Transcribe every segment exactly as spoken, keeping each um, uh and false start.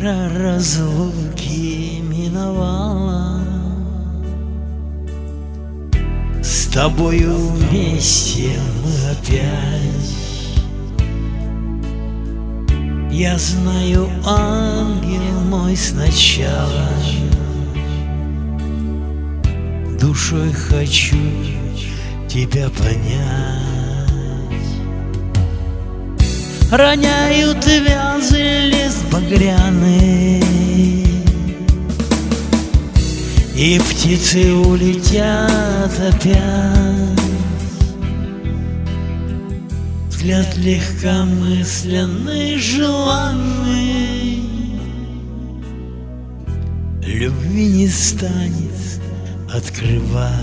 Пора разлуки миновала, с тобою вместе мы опять. Я знаю, ангел мой, сначала душой хочу тебя понять. Роняют вязы лист багряный, и птицы улетят опять. Взгляд легкомысленный, желанный, любви не станет открывать.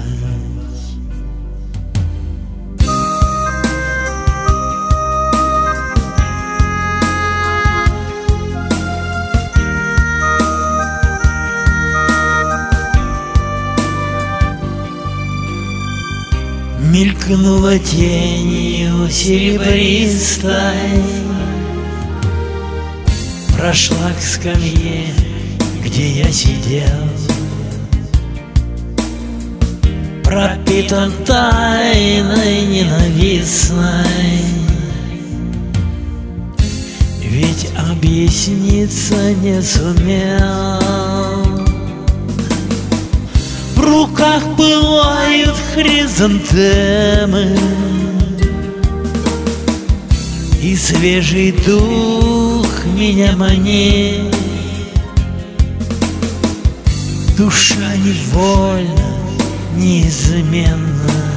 Мелькнула тенью серебристой, прошла к скамье, где я сидел, пропитан тайной ненавистной. Ведь объясниться не сумел. В руках бывают хризантемы, и свежий дух меня манит. Душа невольна, неизменно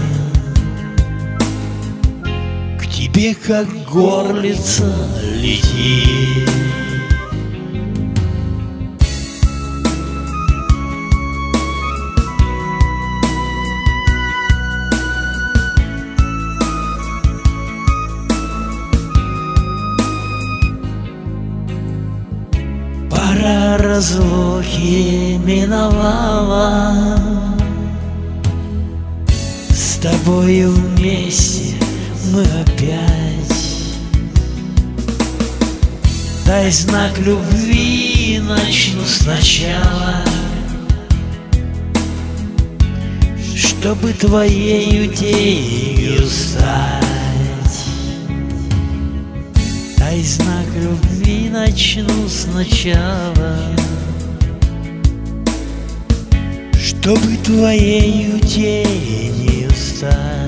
к тебе, как горлица, летит. Пора разлуки миновала, с тобою вместе мы опять. Дай знак любви, начну сначала, чтобы твоею тенью стать. Дай знак любви, начну сначала, чтобы твоею тенью стать.